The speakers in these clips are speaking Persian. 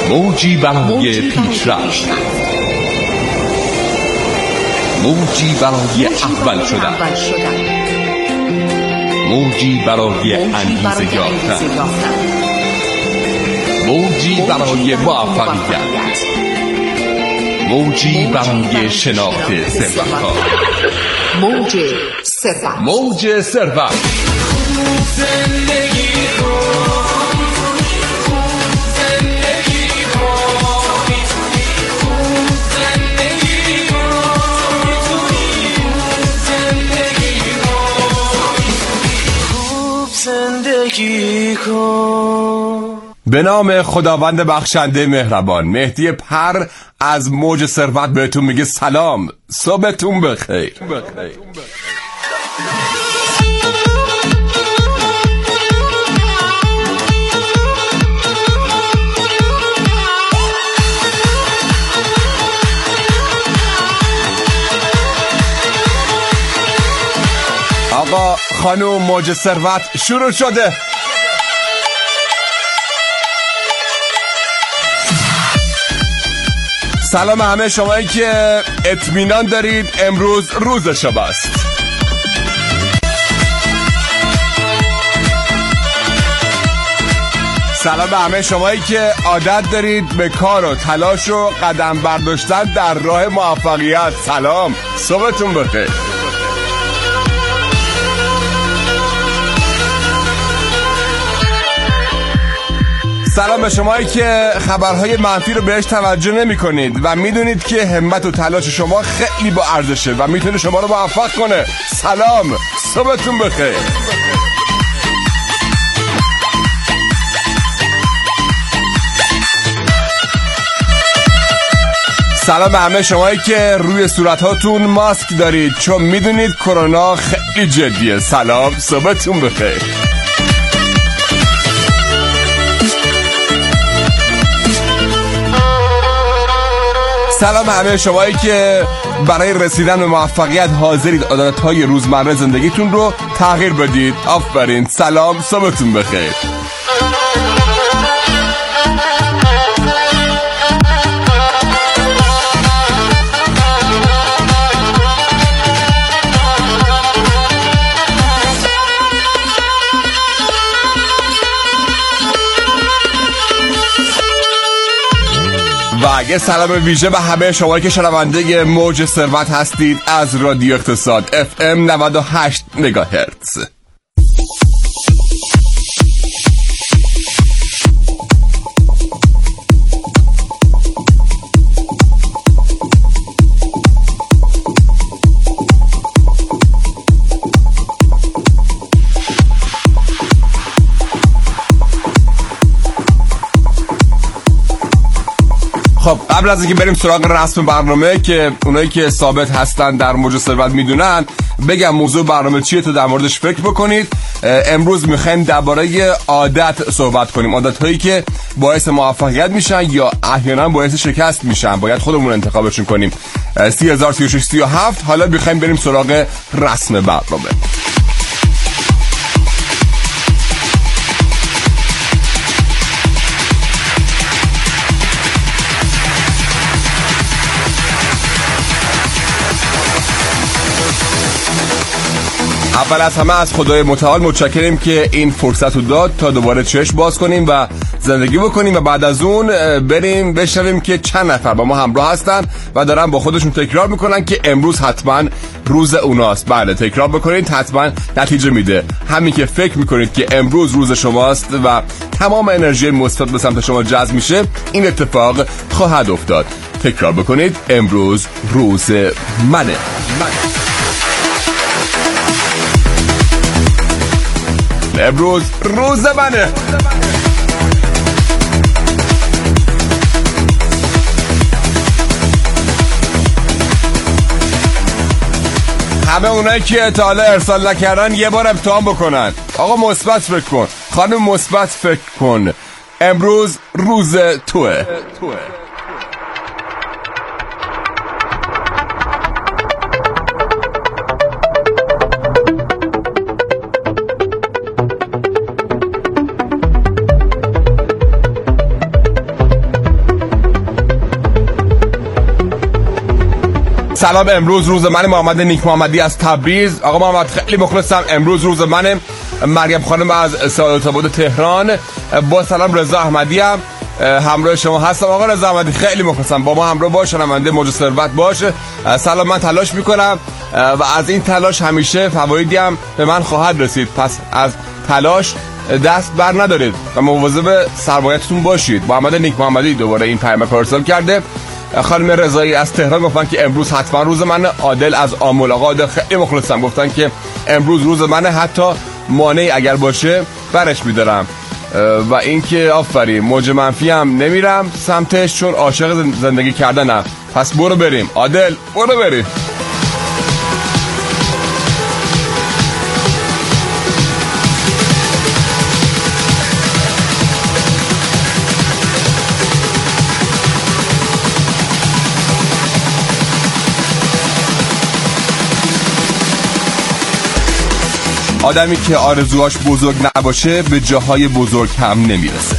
موجی برای پیشرفت، موجی برای اول شدن، موجی برای انگیزه یافتن، موجی برای موفقیت، موجی برای شناخت ثروت‌ها. موج ثروت، موج ثروت. به نام خداوند بخشنده مهربان. مهدی پر از موج ثروت بهتون میگه سلام، صبحتون بخیر. آقا خانوم، موج ثروت شروع شده. سلام همه شمایی که اطمینان دارید امروز روز شماست. سلام همه شمایی که عادت دارید به کار و تلاش و قدم برداشتن در راه موفقیت. سلام، صبحتون بخیر. سلام به شمایی که خبرهای منفی رو بهش توجه نمی کنید و میدونید که همت و تلاش شما خیلی با ارزشه و میتونه شما رو موفق کنه. سلام، صبحتون بخیر. سلام به همه شمایی که روی صورتاتون ماسک دارید چون میدونید کرونا خیلی جدیه. سلام، صبحتون بخیر. سلام همه شمایی که برای رسیدن به موفقیت حاضرید عادتهای روزمره زندگیتون رو تغییر بدید. آفرین، سلام، صبحتون بخیر. و یه سلام ویژه به همه شما که شنونده موج ثروت هستید از رادیو اقتصاد FM 98 مگاهرتز. خب قبل از اینکه بریم سراغ رسم برنامه که اونایی که ثابت هستن در موج ثروت میدونن، بگم موضوع برنامه چیه تا در موردش فکر بکنید. امروز میخوایم درباره عادت صحبت کنیم، عادت هایی که باعث موفقیت میشن یا احیانا باعث شکست میشن، باید خودمون انتخابشون کنیم. 303637. حالا میخوایم بریم سراغ رسم برنامه. اول از همه از خدای متعال متشکریم که این فرصت رو داد تا دوباره چشم باز کنیم و زندگی بکنیم و بعد از اون بریم بشنویم که چند نفر با ما همراه هستن و دارن با خودشون تکرار میکنن که امروز حتما روز اوناست. بله، تکرار بکنید، حتما نتیجه میده. همین که فکر میکنید که امروز روز شماست و تمام انرژی مثبت به سمت شما جذب میشه، این اتفاق خواهد افتاد. تکرار بکنید، امروز روز منه. امروز روز منه. همه اونایی که تا حالا ارسال نکردن یه بار امتحان بکنن. آقا مثبت فکر کن، خانم مثبت فکر کن. امروز روز توه. سلام، امروز روز من. محمد نیک محمدی از تبریز. آقا محمد خیلی مخلصم. امروز روز منه. مریم خانم از سعادت آباد تهران. با سلام رضا احمدی هم همراه شما هستم. آقا رضا احمدی خیلی مخلصم، با ما همراه باش، شنونده موج ثروت باش. سلام، من تلاش میکنم و از این تلاش همیشه فوایدی هم به من خواهد رسید، پس از تلاش دست بر ندارید و مواظب سرمایه‌تون باشید. محمد نیک محمدی دوباره این پیام ارسال کرده. خانم رضایی از تهران گفتن که امروز حتما روز منه. عادل از آمل. آقا عادل خیلی مخلصم، گفتن که امروز روز منه، حتی مانعی اگر باشه برش میدارم. و اینکه آفرین، موج منفی هم نمیرم سمتش چون عاشق زندگی کردنم. پس برو بریم عادل، برو بریم. آدمی که آرزوهاش بزرگ نباشه به جاهای بزرگ هم نمیرسه.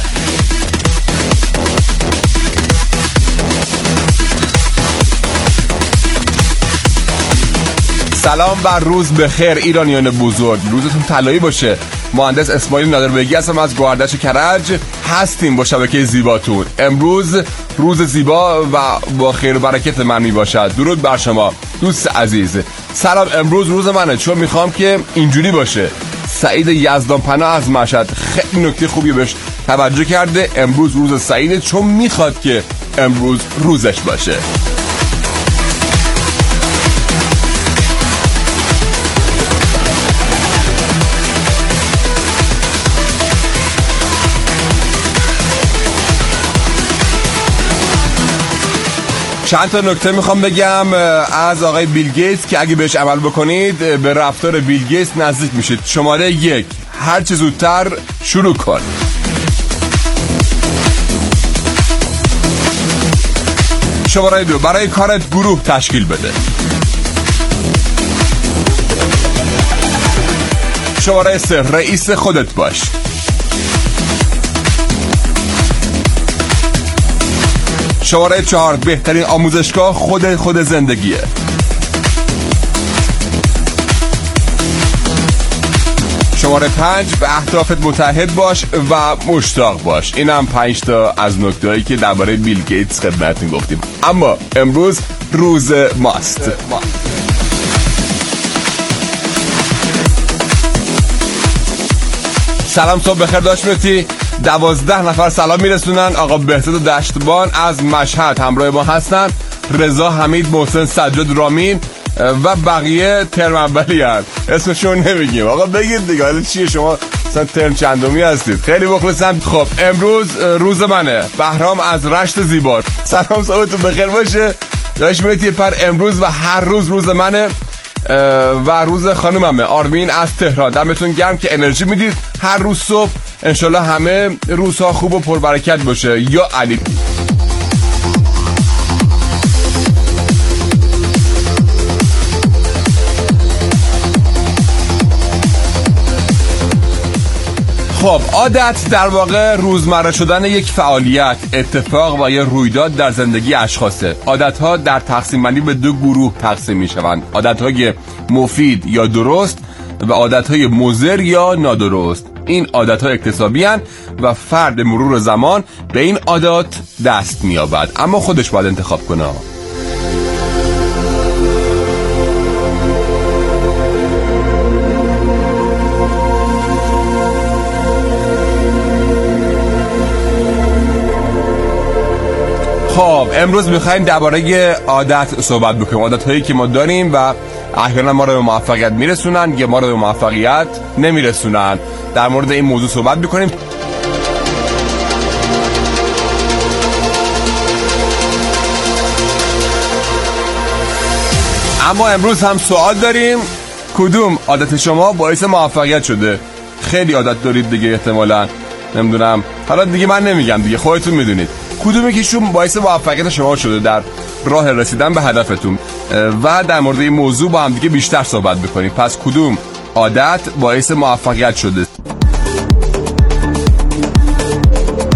سلام و روز بخیر ایرانیان بزرگ، روزتون طلایی باشه. مهندس اسماعیل نادربگی هستم از گوهردش کرج. هستیم با شبکه زیباتون. امروز روز زیبا و با خیر و برکت من می باشد. درود بر شما دوست عزیز. سلام، امروز روز منه چون میخوام که اینجوری باشه. سعید یزدان پناه از مشهد خیلی نکته خوبی بهش توجه کرده. امروز روز سعیده چون میخواد که امروز روزش باشه. چند تا نکته میخوام بگم از آقای بیل گیتس که اگه بهش عمل بکنید به رفتار بیل گیتس نزدیک میشید. شماره 1، هر چه زودتر شروع کن. شماره 2، برای کارت گروه تشکیل بده. شماره 3، رئیس خودت باش. شماره 4، بهترین آموزشگاه خود زندگیه. شماره 5، به اهدافت متحد باش و مشتاق باش. این هم 5 تا از نکتهایی که درباره بیل گیتس خدمتتون گفتیم. اما امروز روز ماست. سلام، صبح بخیر داشتی. 12 نفر سلام میرسونن. آقا بهزاد دشتبان از مشهد همراه ما هستن. رضا حمید، محسن سجاد، رامین و بقیه ترم اولی هست. اسمشون نمیگیم. آقا بگید دیگه، حالا چیه شما مثلا ترم چندمی هستید؟ خیلی مخلصم. خب امروز روز منه. بهرام از رشت زیبا. سلام، صبحتون بخیر باشه. داشت میرید پر امروز و هر روز منه و روز خانوممه. آرمین از تهران. دمتون گرم که انرژی میدید هر روز صبح. انشالله همه روزها خوب و پربرکت باشه. یا علی. خب عادت در واقع روزمره شدن یک فعالیت، اتفاق و یا رویداد در زندگی اشخاصه. عادت‌ها در تقسیم بندی به 2 گروه تقسیم می‌شوند: عادت‌های مفید یا درست و عادت‌های مضر یا نادرست. این عادت‌ها اکتسابی هستند و فرد مرور زمان به این عادات دست می‌یابد، اما خودش باید انتخاب کنه. خب امروز میخوایم درباره عادت صحبت بکنیم. عادت‌هایی که ما داریم و احیانا ما رو به موفقیت میرسونن یا ما رو به موفقیت نمیرسونن. در مورد این موضوع صحبت میکنیم. اما امروز هم سوال داریم: کدوم عادت شما باعث موفقیت شده؟ خیلی عادت دارید دیگه احتمالاً، نمیدونم، حالا دیگه من نمیگم دیگه، خودتون میدونید کدومی که شما باعث موفقیت شما شده در راه رسیدن به هدفتون و در مورد این موضوع با هم دیگه بیشتر صحبت بکنیم. پس کدوم عادت باعث موفقیت شده؟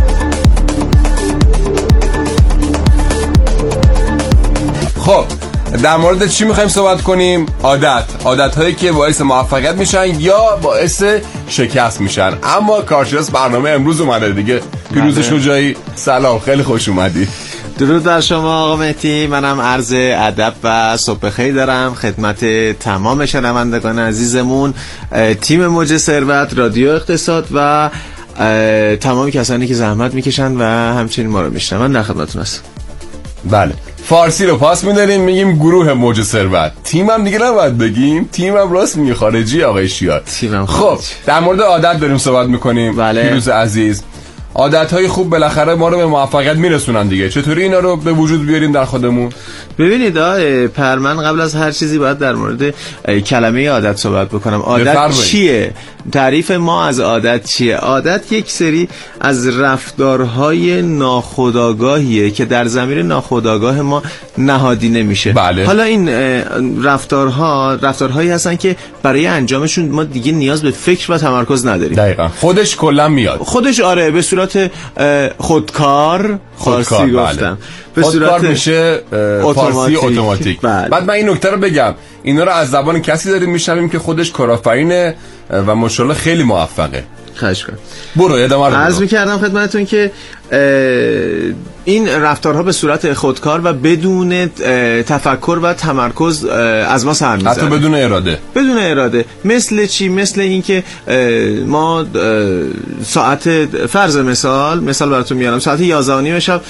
خب در مورد چی میخوایم صحبت کنیم؟ عادت هایی که باعث موفقیت میشن یا باعث شکست میشن. اما کارشناس برنامه امروز اومده دیگه. پیروز شجاعی، سلام، خیلی خوش اومدی. درود بر شما آقا مهدی. منم عرض ادب و صبح بخیر دارم خدمت تمام شنوندگان عزیزمون، تیم موج ثروت، رادیو اقتصاد و تمام کسانی که زحمت میکشن و همچنین ما رو میشنون. در خدمتتون هستم. بله، فارسی رو پاس میداریم میگیم گروه موج ثروت. تیمم دیگه نباید بگیم، تیمم راست میگه خارجی آقای شیار. تیمم خب در مورد عادت داریم صحبت میکنیم. بله. پیروز عزیز، عادت‌های خوب بالاخره ما رو به موفقیت میرسونن دیگه. چطوری اینا رو به وجود بیاریم در خودمون؟ ببینید پرمن قبل از هر چیزی باید در مورد کلمه عادت صحبت بکنم. عادت چیه؟ تعریف ما از عادت چیه؟ عادت یک سری از رفتارهای ناخودآگاهیه که در ضمیر ناخودآگاه ما نهادینه میشه. بله. حالا این رفتارهایی هستن که برای انجامشون ما دیگه نیاز به فکر و تمرکز نداریم. دقیقاً. خودش کلا میاد. خودش آره، به صورت خودکار فارسی گفتم. به صورت میشه فارسی اتوماتیک. بله. بعد من این نکته رو بگم، اینا رو از زبان کسی داریم میشنویم که خودش کارآفرینه و ماشاءالله خیلی موفقه. خواهش کنم. برو ادامه رو. عرض می‌کردم خدمتتون که این رفتارها به صورت خودکار و بدون تفکر و تمرکز از ما سر می‌زنه. حتی بدون اراده. مثل چی؟ مثل اینکه ما ساعت فرض مثال براتون میارم، ساعت 11:30 شب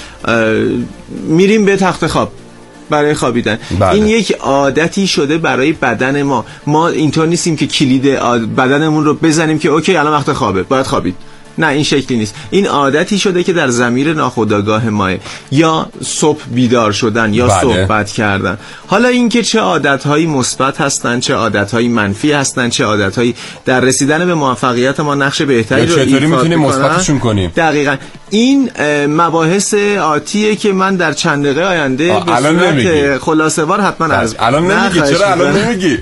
میریم به تخت خواب برای خوابیدن. بله. این یک عادتی شده برای بدن ما اینطور نیستیم که کلید بدنمون رو بزنیم که اوکی الان وقت خوابه باید خوابید. نه، این شکلی نیست. این عادتی شده که در ضمیر ناخودآگاه ماه، یا صبح بیدار شدن یا بله. صحبت کردن. حالا اینکه چه عادت‌هایی مثبت هستن، چه عادت‌هایی منفی هستن، چه عادت‌هایی در رسیدن به موفقیت ما نقش بهتری رو چطوری میتونیم مثبتشون کنیم. دقیقاً این مباحث آتیه که من در چند دقیقه آینده به صورت خلاصه‌وار حتما عرض کنم. الان نمیگی؟ چرا الان نمیگی؟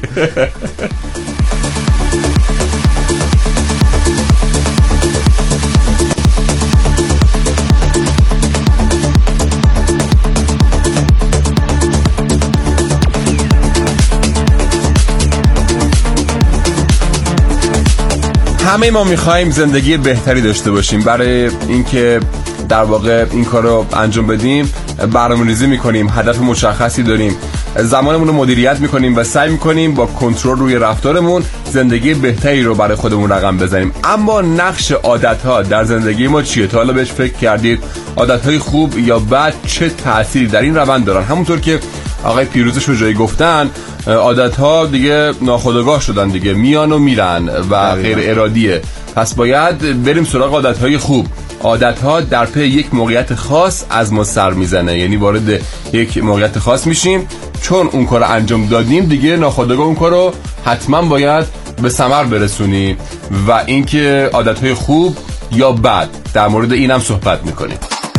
همه ما میخوایم زندگی بهتری داشته باشیم. برای اینکه در واقع این کار رو انجام بدیم برنامه‌ریزی میکنیم، هدف مشخصی داریم، زمانمون رو مدیریت میکنیم و سعی میکنیم با کنترل روی رفتارمون زندگی بهتری رو برای خودمون رقم بزنیم. اما نقش عادت‌ها در زندگی ما چیه؟ تا حالا بهش فکر کردید؟ عادت‌های خوب یا بد چه تأثیری در این روند دارن؟ همونطور که آقای پیروز شجاعی گفتن، عادت‌ها دیگه ناخودآگاه شدن دیگه، میان و میرن و غیر ارادیه. پس باید بریم سراغ عادت‌های خوب. عادت‌ها در پی یک موقعیت خاص از ما سر میزنه، یعنی وارد یک موقعیت خاص میشیم، چون اون کار رو انجام دادیم دیگه ناخودآگاه اون کار رو حتما باید به ثمر برسونیم. و اینکه عادت‌های خوب یا بد، در مورد اینم صحبت میکنیم.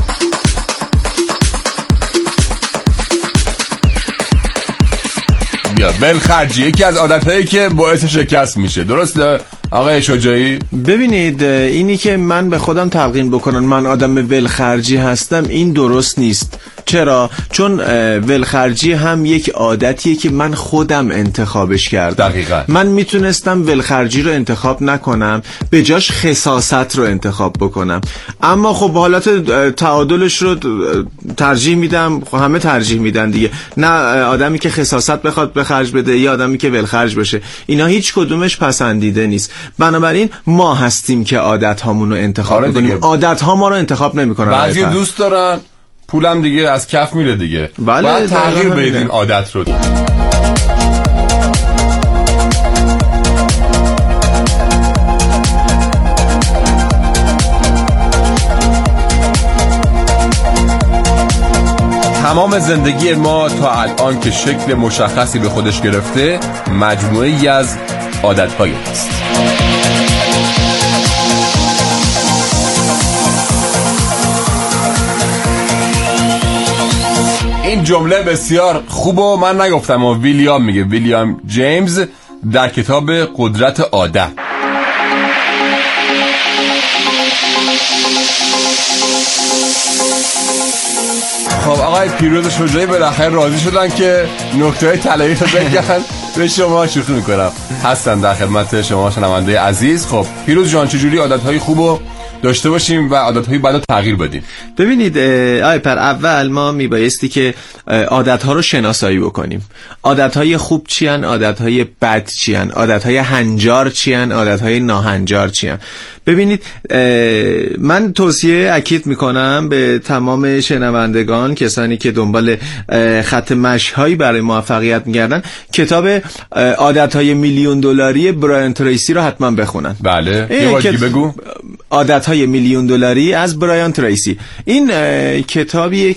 بلخرجی یکی از عادت‌هایی که باعث شکست میشه، درسته آقای شجاعی؟ ببینید، اینی که من به خودم تلقین بکنم من آدم ولخرجی هستم، این درست نیست. چرا؟ چون ولخرجی هم یک عادتیه که من خودم انتخابش کردم. دقیقاً. من میتونستم ولخرجی رو انتخاب نکنم، به جاش خساست رو انتخاب بکنم. اما خب حالت تعادلش رو ترجیح میدم. همه ترجیح میدن دیگه، نه آدمی که خساست بخواد به خرج بده یا آدمی که ولخرج بشه. اینا هیچ کدومش پسندیده نیست. بنابراین ما هستیم که عادت هامون رو انتخاب کنیم. عادت ها ما رو انتخاب نمیکنن. بعضی دوست دارن پولم دیگه از کف میره دیگه. بله، باید تغییر بدین عادت رو. تمام زندگی ما تا الان که شکل مشخصی به خودش گرفته مجموعه‌ای از عادت‌های است. این جمله بسیار خوب و من نگفتم و ویلیام میگه، ویلیام جیمز در کتاب قدرت عادت. خب آقای پیروز شجاعی بالاخره راضی شدن که نکته طلایی رو بگن. به شما شوخی میکنم، هستن در خدمت شما شنونده عزیز. خب پیروز جان، چجوری عادتهای خوبو داشته باشیم و عادتهای بدو تغییر بدیم؟ ببینید پر اول ما میبایستی که عادتها رو شناسایی بکنیم. عادتهای خوب چیان، عادتهای بد چیان، عادتهای هنجار چیان، عادتهای ناهنجار چیان. ببینید من توصیه اکید میکنم به تمام شنوندگان، کسانی که دنبال خط مشی‌هایی برای موفقیت میگردن، کتاب عادتهای میلیون دلاری برایان تریسی رو حتما بخونن. بله یه بار بگو. عادتهای میلیون دلاری از برایان تریسی. این کتابیه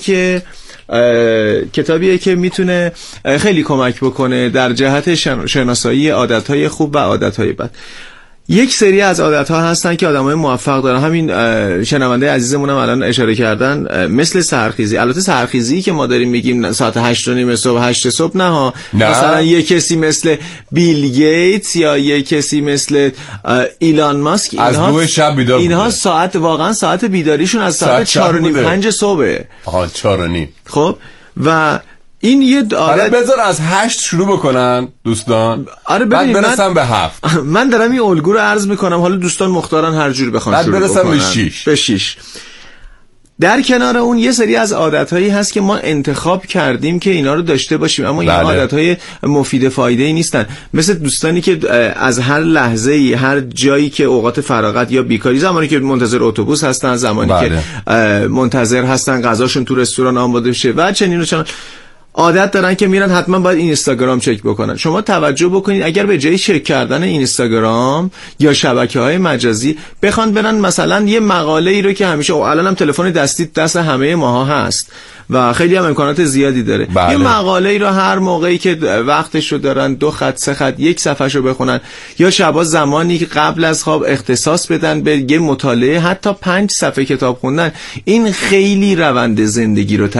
که میتونه خیلی کمک بکنه در جهت شناسایی عادتهای خوب و عادتهای بد. یک سری از عادت‌ها هستن که آدمای موفق دارن. همین شنونده عزیزمون هم الان اشاره کردن، مثل سحرخیزی. البته سحرخیزی که ما داریم میگیم ساعت 8:30 صبح 8 صبح نه. مثلا یک کسی مثل بیل گیتس یا یک کسی مثل ایلان ماسک، از 2 شب بیدار اینها بوده. واقعا ساعت بیداریشون از ساعت 4:30 5 صبحه. 4:30. خب و این یه عادت بذار از 8 شروع بکنن دوستان. آره بعد برسن به 7. من دارم این الگو رو عرض میکنم، حالا دوستان مختارن هر جور بخوان بعد شروع برسن بکنن. به 6. در کنار اون یه سری از عادتهایی هست که ما انتخاب کردیم که اینا رو داشته باشیم، اما این عادتهای مفید فایده‌ای نیستن. مثل دوستانی که از هر لحظه‌ای، هر جایی که اوقات فراغت یا بیکاری، زمانی که منتظر اتوبوس هستن، زمانی که منتظر هستن غذاشون تو رستوران آماده بشه و چنین و چنان، عادت دارن که میرن حتما باید اینستاگرام چک بکنن. شما توجه بکنید، اگر به جای چک کردن اینستاگرام یا شبکه‌های مجازی بخوان برن مثلا یه مقاله ای رو که همیشه الان هم تلفن دستی دست همه ماها هست و خیلی هم امکانات زیادی داره، یه مقاله ای رو هر موقعی که وقتش رو دارن 2 خط 3 خط یک صفحه‌شو بخونن، یا شبا زمانی که قبل از خواب اختصاص بدن به یه مطالعه، حتی 5 صفحه کتاب خوندن. این خیلی روند زندگی رو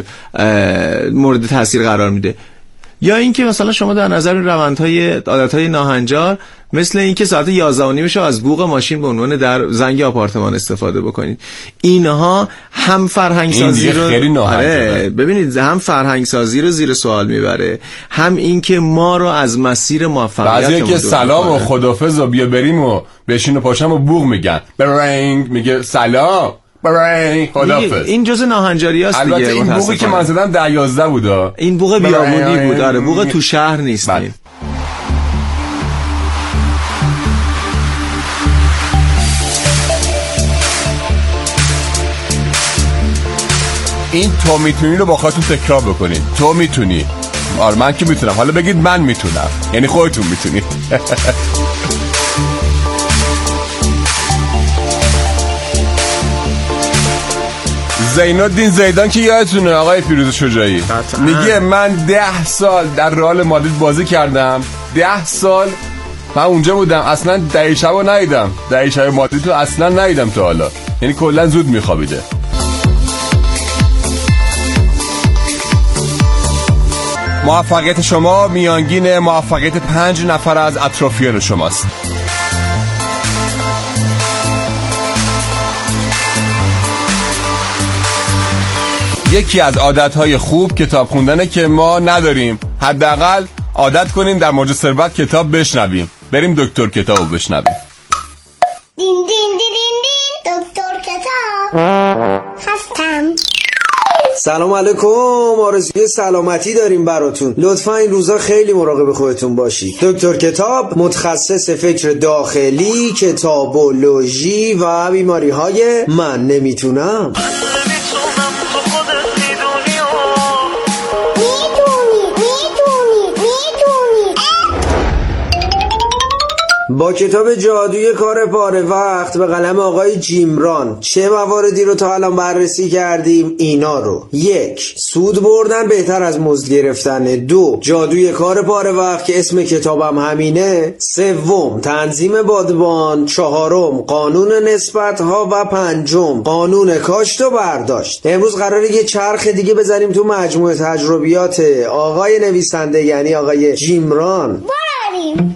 مورد تاثیر قرار میده. یا اینکه مثلا شما در نظر روندهای عادتهای ناهنجار، مثل اینکه ساعت 11:30 از بوق ماشین به عنوان در زنگ آپارتمان استفاده بکنید. اینها هم فرهنگ سازی رو ببینید، هم فرهنگ سازی رو زیر سوال میبره، هم اینکه ما رو از مسیر موفقیت بعضی که سلام و خدافظ و بیا بریم و بشین و پاشم و بوق میگن، برنگ میگه سلام برای خدافظ. این جزء ناهنجاری است دیگه. البته این بوقی که من زدم 10-11 بود. این بوق بیابونی بود. آره بوق تو شهر نیست. این تو میتونی رو با خودتون تکرار بکنید. تو میتونی. آره من که میتونم. حالا بگید من میتونم، یعنی خودتون میتونید. زینالدین زیدان که یادتونه آقای پیروز شجاعی میگه من 10 سال در رئال مادرید بازی کردم، 10 سال من اونجا بودم، اصلا دهه شبو ندیدم، دهه شب مادرید رو اصلا ندیدم تا حالا، یعنی کلا زود میخوابیده. موفقیت شما میانگین موفقیت 5 نفر از اطرافیان شماست. یکی از عادتهای خوب کتاب خوندنه که ما نداریم. حداقل عادت کنیم در مورد ثروت کتاب بشنویم. بریم دکتر کتابو بشنویم. دین دین دین دین دکتر کتاب هستم. سلام علیکم، آرزوی سلامتی داریم براتون. لطفا این روزا خیلی مراقب خودتون باشید. دکتر کتاب متخصص فکر داخلی، کتابولوژی و بیماری های من نمیتونم. با کتاب جادوی کار پاره وقت به قلم آقای جیمران چه مواردی رو تا الان بررسی کردیم؟ اینا رو: 1. سود بردن بهتر از مزد گرفتن. 2. جادوی کار پاره وقت که اسم کتابم همینه. 3. تنظیم بادبان. 4. قانون نسبت ها. و 5. قانون کاشت و برداشت. امروز قراره یه چرخ دیگه بزنیم تو مجموعه تجربیات آقای نویسنده، یعنی آقای جیمران. بریم.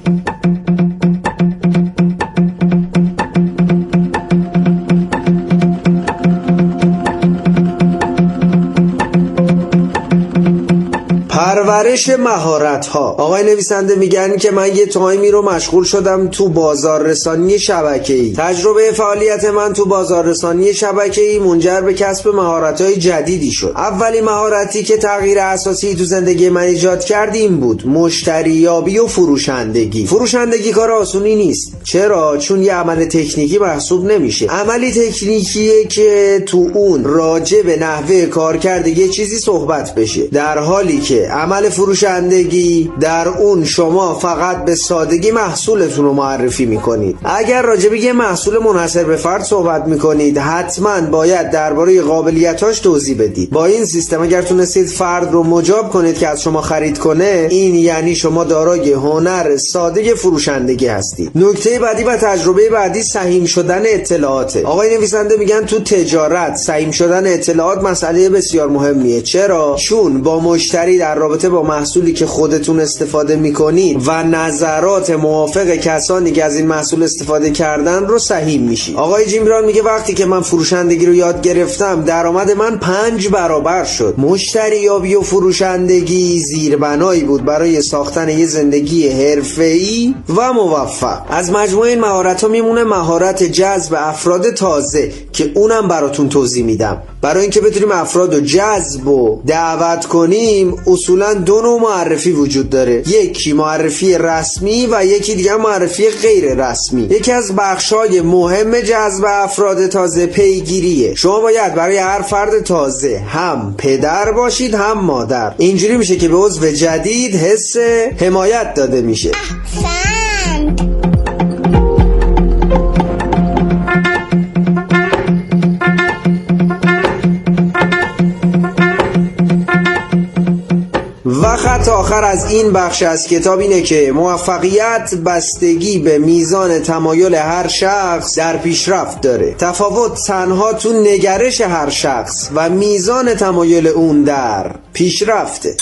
نگرش مهارت‌ها. آقای نویسنده میگن که من یه تایمی رو مشغول شدم تو بازاررسانی شبکه‌ای. تجربه فعالیت من تو بازاررسانی شبکه‌ای منجر به کسب مهارت‌های جدیدی شد. اولین مهارتی که تغییر اساسی تو زندگی من ایجاد کرد این بود: مشتریابی و فروشندگی. فروشندگی کار آسونی نیست. چرا؟ چون یه عمل تکنیکی محسوب نمیشه. عملی تکنیکیه که تو اون راجع به نحوه کارکرد یه چیزی صحبت بشه، در حالی که عمل فروشندگی در اون شما فقط به سادگی محصولتون رو معرفی میکنید. اگر راجع به یه محصول منحصر به فرد صحبت میکنید حتما باید درباره قابلیتاش توضیح بدید. با این سیستم اگر تونستید فرد رو مجاب کنید که از شما خرید کنه، این یعنی شما دارای هنر ساده فروشندگی هستید. نکته بعدی و تجربه بعدی سهیم شدن اطلاعاته. آقای نویسنده میگن تو تجارت سهیم شدن اطلاعات مسئله بسیار مهمیه. چرا؟ چون با مشتری در رابطه با محصولی که خودتون استفاده میکنید و نظرات موافق کسانی که از این محصول استفاده کردن رو سهیم میشید. آقای جیمران میگه وقتی که من فروشندگی رو یاد گرفتم درآمد من 5 برابر شد. مشتریابی و فروشندگی زیربنایی بود برای ساختن یه زندگی حرفه‌ای و موفق. از مجموعه این مهارت‌ها میمونه مهارت جذب افراد تازه که اونم براتون توضیح میدم. برای اینکه بتونیم افراد رو جذب و دعوت کنیم اصولا 2 نوع معرفی وجود داره. یکی معرفی رسمی و یکی دیگه معرفی غیر رسمی. یکی از بخشای مهم جذب افراد تازه پیگیریه. شما باید برای هر فرد تازه هم پدر باشید هم مادر. اینجوری میشه که به عضو جدید حس حمایت داده میشه. و خط آخر از این بخش از کتاب اینه که موفقیت بستگی به میزان تمایل هر شخص در پیشرفت داره. تفاوت تنها تو نگرش هر شخص و میزان تمایل اون در پیشرفته.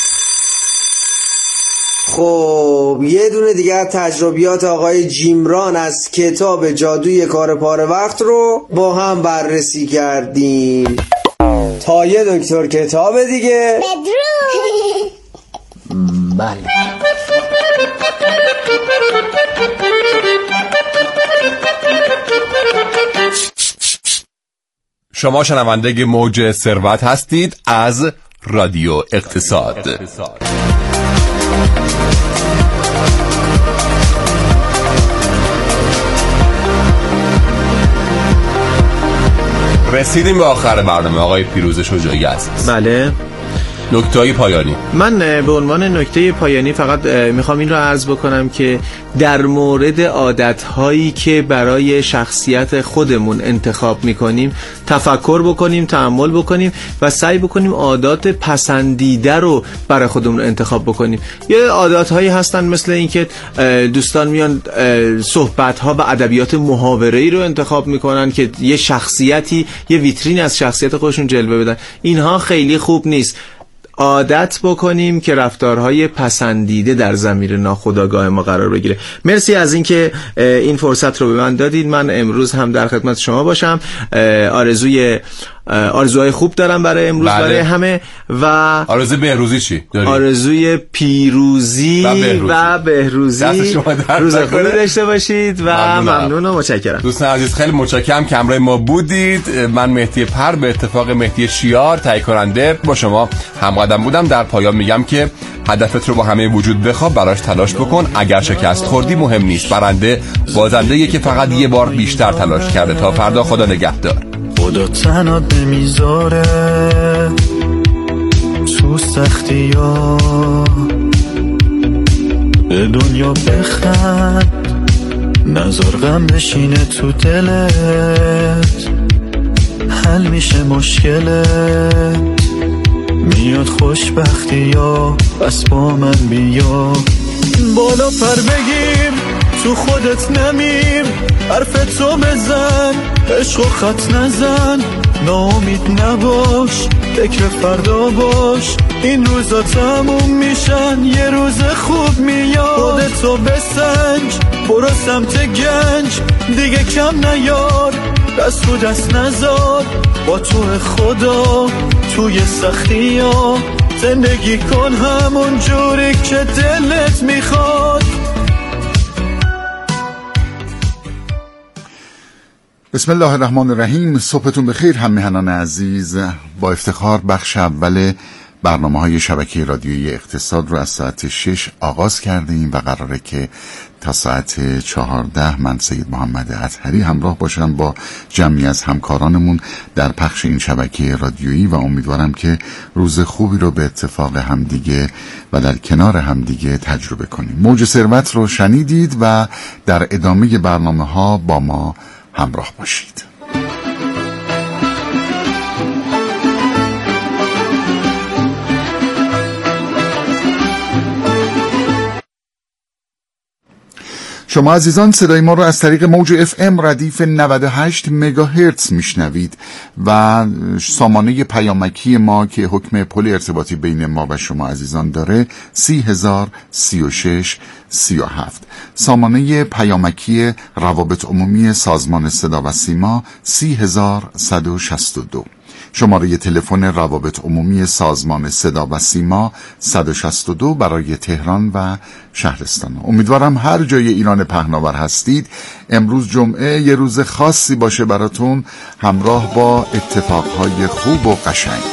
خب یه دونه دیگه از تجربیات آقای جیمران از کتاب جادوی کار پاره وقت رو با هم بررسی کردیم. تا یه دکتر کتاب دیگه. بدرود. بله. شما شنونده موج ثروت هستید از رادیو اقتصاد. رسیدیم به آخر برنامه آقای پیروز شجاعی عزیز. بله. نکته پایانی. من به عنوان نکته پایانی فقط میخوام این رو عرض بکنم که در مورد عادت‌هایی که برای شخصیت خودمون انتخاب میکنیم تفکر بکنیم، تأمل بکنیم و سعی بکنیم عادات پسندیده رو برای خودمون انتخاب بکنیم. یه عادت‌هایی هستن مثل این که دوستان میان صحبت‌ها و ادبیات محاوره‌ای رو انتخاب میکنن که یه شخصیتی، یه ویترین از شخصیت خودشون جلوه بدن. اینها خیلی خوب نیست. عادت بکنیم که رفتارهای پسندیده در ضمیر ناخودآگاه ما قرار بگیره. مرسی از اینکه این فرصت رو به من دادید. من امروز هم در خدمت شما باشم. آرزوهای خوب دارم برای امروز. بله. برای همه. و آرزوی بهروزی چی داری؟ آرزوی پیروزی و بهروزی. روز خوبی داشته باشید و ممنون و متشکرم. دوستان عزیز خیلی متشکرم که همراه ما بودید. من مهدی پر به اتفاق مهدی شیار تهیه کننده با شما همقدم بودم. در پایان میگم که هدفت رو با همه وجود بخواه، براش تلاش بکن. اگر شکست خوردی مهم نیست، برنده بازنده که فقط یه بار بیشتر تلاش کرده. تا فردا، خدا نگهدار. خدا تنات نمیذاره تو سختی ها، به دنیا بخند نذار غم بشینه تو دلت، حل میشه مشکلت، میاد خوشبختی ها، بس با من بیا بالا پر بگیر، تو خودت نمیر، حرف تو بزن، عشق و خط نزن، ناامید نباش، فکر فردا باش، این روزا تموم میشن، یه روز خوب میاد، خودتو بسنج، برو سمت گنج، دیگه کم نیار، دست رو دست نزار، با تو خدا توی سختی ها زندگی کن همون جوری که دلت میخواد. بسم الله الرحمن الرحیم. صبحتون بخیر هم میهنان عزیز. با افتخار بخش اول برنامه‌های شبکه رادیویی اقتصاد رو از ساعت 6 آغاز کردیم و قراره که تا ساعت 14 من سید محمد اطهری همراه باشم با جمعی از همکارانمون در پخش این شبکه رادیویی و امیدوارم که روز خوبی رو به اتفاق همدیگه و در کنار همدیگه تجربه کنیم. موج ثروت رو شنیدید و در ادامه برنامه‌ها با ما همراه باشید. شما عزیزان صدای ما رو از طریق موج FM ردیف 98 مگاهرتز میشنوید و سامانه پیامکی ما که حکم پل ارتباطی بین ما و شما عزیزان داره 30036 37. سامانه پیامکی روابط عمومی سازمان صدا و سیما 30162. شماره تلفن روابط عمومی سازمان صدا و سیما 162 برای تهران و شهرستان. امیدوارم هر جای ایران پهناور هستید امروز جمعه یه روز خاصی باشه براتون، همراه با اتفاقهای خوب و قشنگ.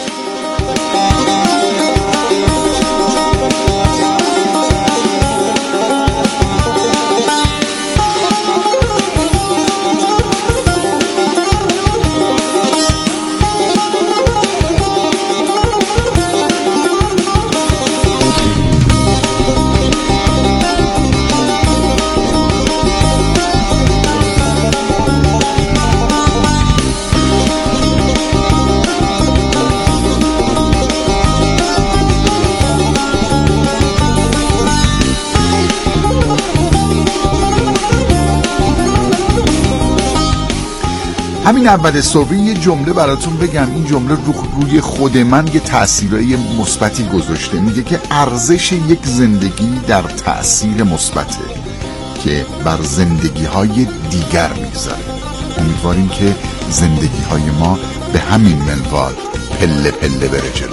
همین اول صبح یه جمله براتون بگم. این جمله روی خود من یه تأثیرای مثبتی گذاشته. میگه که ارزش یک زندگی در تأثیر مثبته که بر زندگی‌های دیگر میگذاره. امیدواریم که زندگی‌های ما به همین منوال پله پله بره جلو.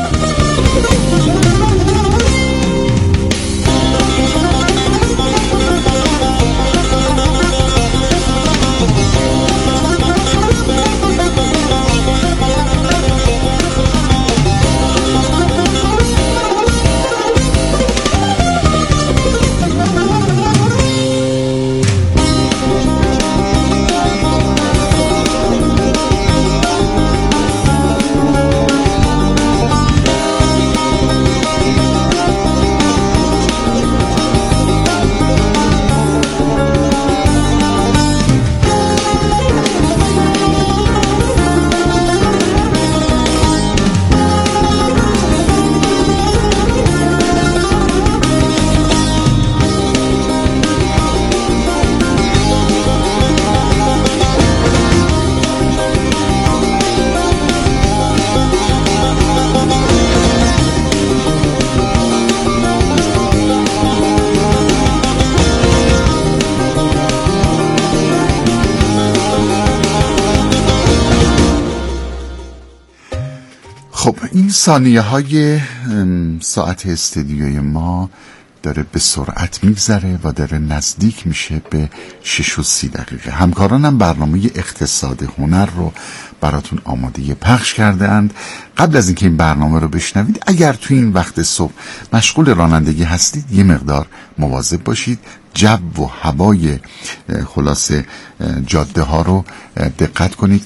خب این ثانیه های ساعت استدیوی ما داره به سرعت میگذره و داره نزدیک میشه به 6:30. همکارانم برنامه اقتصاد هنر رو براتون آماده پخش کرده اند. قبل از اینکه این برنامه رو بشنوید، اگر تو این وقت صبح مشغول رانندگی هستید یه مقدار مواظب باشید. جو و هوای خلاصه جاده ها رو دقت کنید